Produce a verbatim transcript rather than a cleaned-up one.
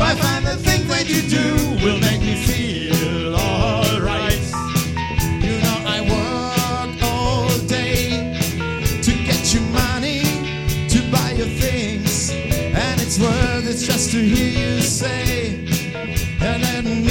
I find the things that you do will make me feel alright. You know I work all day to get you money to buy your things, and it's worth it just to hear you say, and then